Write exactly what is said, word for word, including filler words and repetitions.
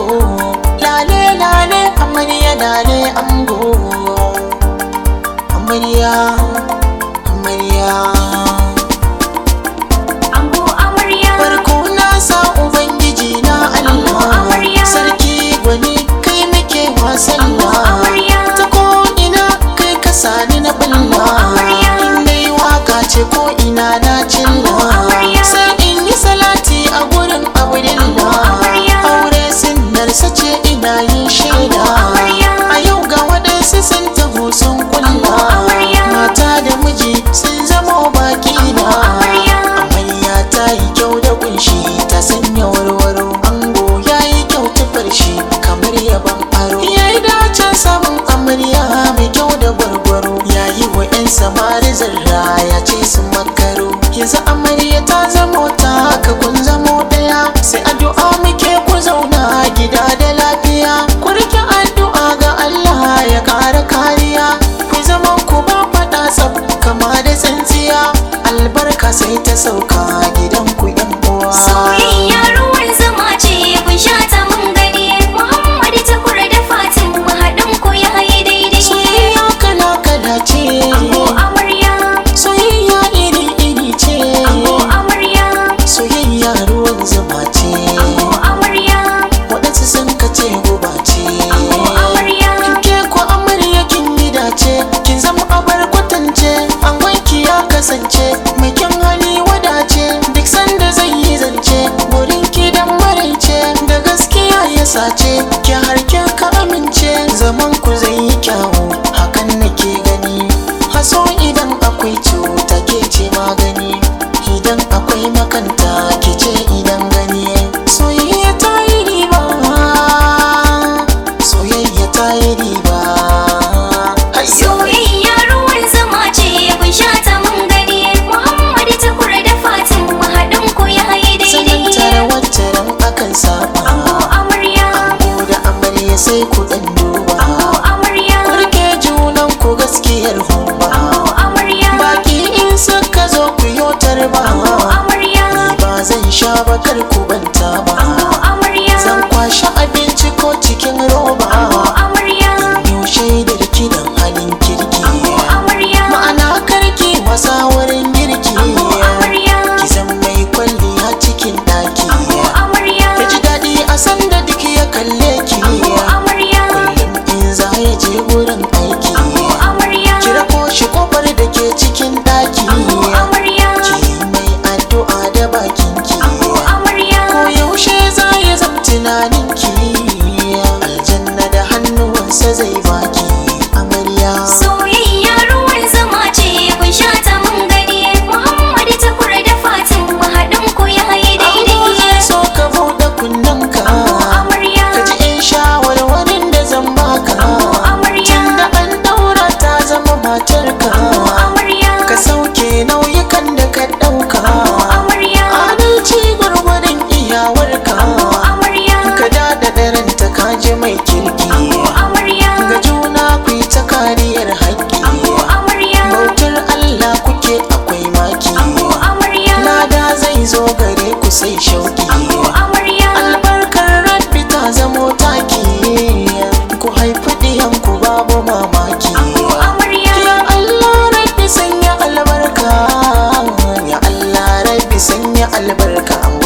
ango, lale lale amarya lale ango, amarya amarya. Ango amarya, farko na sa ubangiji na Allah, sarki gwani kai muke wasan ta ko ina kai ka sani na balla, in dai waka ce ko ina na cilla, sai in yi salati a gurin abdullah, aure sunnarsa ce ina yin shaida, a yau ga waɗansu sun taho sun kulla, mata da miji sun zamo baki na, amarya ta yi kyau da kunshi ta sanya warwaro, ango ya yi kyau tufar shi kamar yaban aro, ya yi dacen samun amarya mai kyau da gwargwaro, ya yi wa 'yan samari zarra ya ce su makaro, yanzu amarya ta zamo ta haka kun zamo ɗaya, sai addu'a muke ku zauna gida da lafiya, ku rike addu'a ga Allah ya ƙara kariya, ku zaman ku ba faɗa tsaf kama da tsintsiya, albarka sai ta sauka gidan ku 'yan uwa. soyayya ruwan zama ce kun sha ta mun gani, Muhammad Tukur da Fatim haɗin ku ya yi daidai. Soyayya kala kala ce, Ango amarya, soyayya iri iri ce, ango amarya, soyayya ruwan zama ce, ango amarya, waɗansu sun kace guba ce, ango amarya, ke ko amarya kin gida ce, kin zama abar kwatance, angonki ya kasance mai kyan hali wadace, duk sanda zai yi zance wurin ki dan maraice, da gaskiya ya sace ki har kin ka amince, zaman ku zai yi kyawu hakan nake gani, haso idan akwai cuta ke ce magani, idan akwai makanta ke ce idan gani, soyayya ta yi riba, soyayya ta yi riba. Hayya. soyayya ruwan zama ce kun sha ta mun gani, Muhammad Tukur da Fatim haɗin ku ya yi Sanin daidai. tara wacce ran akan saba, Ango amarya, ango da amarya sai ku dan duba, ango amarya, ku rike junan ku gaskiyar humba, ango amarya, baki in suka zo ku yotar ba, ango amarya, ni ba zan sha ba kar ku banta ba, ango amarya, zan kwashe abinci ko cikin roba, ango amarya, yau shaidar kidan halin kirki, ango amarya, ma'ana karki wasa wurin girki, ango amarya, ki zan mai kwalliya cikin ɗaki, ango amarya, ya ji daɗi a sanda duk ya kalle ki, ango amarya, kullum in za ya je wurin aiki, ango amarya, kira ko shi kofar da ke cikin ɗaki, ango amarya, ki mai addu'a da bakin ki, ango amarya, ko yaushe za ya zam tunanin ki, aljanna da hannuwansa zai baki amarya. soyayya ruwan zama ce kun sha ta mun gani, Muhammad Tukur da Fatim haɗin ku ya yi Ango daidai. zai so ka buɗe kunnenka, Ango amarya, ka ji in shawarwarin da zan baka, ango amarya, tunda an daura ta zama matarka, ango amarya, ka sauke nauyukan da ka ɗauka, ango amarya, adalci gwargwadon iyawarka, ango amarya, ka dada daranta ka ji mai kirki, ango amarya, ga juna ku yi ta kariyar haƙƙi, ango amarya, bautar Allah kuke akwai maki, ango amarya, lada zai zo gare ku sai shauki, ango amarya, albarkar rabbi ta zamo taki, ku haifi ɗiyanku babu mamaki, ango amarya, ya Allah rabbi sanya albarka, ya Allah rabbi sanya albarka.